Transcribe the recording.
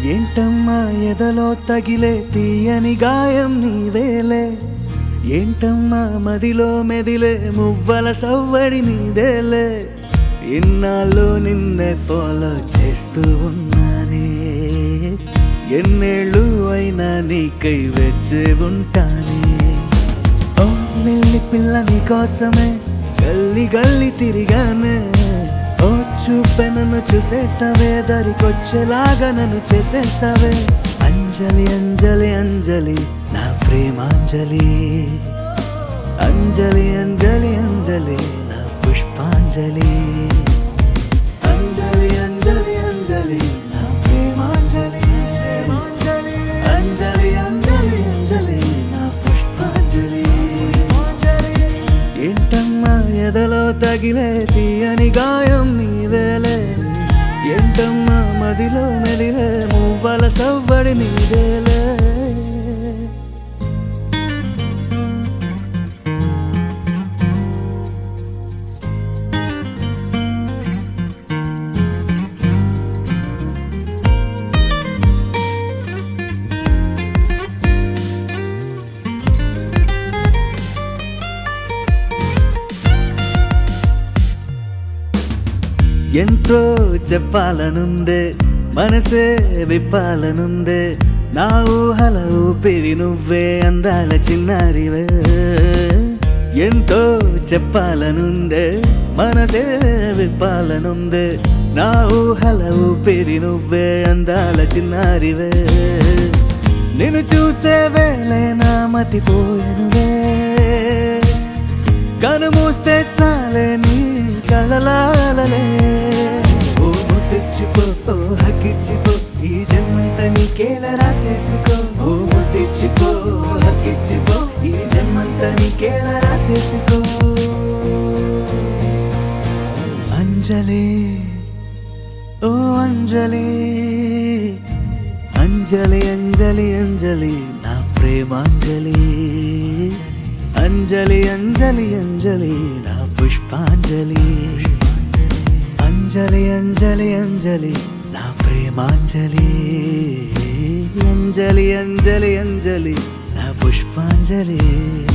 ఏంటమ్మా ఎదలో తగిలే తీయని గాయం నీవేలే, ఏంటమ్మా మదిలో మెదిలే మువ్వల సవ్వడి నీదేలే. ఇన్నాళ్ళు నిన్నే ఫాలో చేస్తూ ఉన్నానే, ఎన్నేళ్ళు అయినా నీకై వెచ్చే ఉంటానే. ఓ లిల్లీ పిల్ల నీ కోసమే గల్లి గల్లి తిరిగానే, ఓ చూపే నన్ను చూసేసావే, దరికొచ్చేలాగా నన్ను చేసేసావే. అంజలి అంజలి అంజలి నా ప్రేమాంజలి, అంజలి అంజలి అంజలి నా పుష్పాంజలి. అంజలి అంజలి అంజలి నా ప్రేమాంజలి, అంజలి అంజలి అంజలి నా పుష్పాంజలి. ఏంటమ్మా ఎదలో తగిలే తీయని గాయం నీవేలే, ఏంటమ్మా మదిలో మెదిలే మువ్వల సవ్వడి నీదేలే. ఎంతో చెప్పాలనుందే, మనసే విప్పాలనుందే, నా ఊహల ఊపిరి నువ్వే అందాల చిన్నారివే. ఎంతో చెప్పాలనుందే, మనసే విప్పాలనుందే, నా ఊహల ఊపిరి నువ్వే అందాల చిన్నారివే. నిన్ను చూసే వేళే నా మతిపోయెనులే, కను మూస్తే చాలే నీ కలలాలలే. ఓ ముద్దిచ్చిపో ఓ హగ్గిచ్చిపో, ఈ జన్మంతా నీకేలా రాసేసుకో. ఓ ముద్దిచ్చిపో ఓ హగ్గిచ్చిపో, ఈ జన్మంతా నీకేలా రాసేసుకో. అంజలి ఓ అంజలి, అంజలి అంజలి అంజలి నా ప్రేమాంజలి, అంజలి అంజలి అంజలి నా పుష్పాంజలి. అంజలి అంజలి అంజలి నా ప్రేమాంజలి, అంజలి అంజలి అంజలి నా పుష్పాంజలి.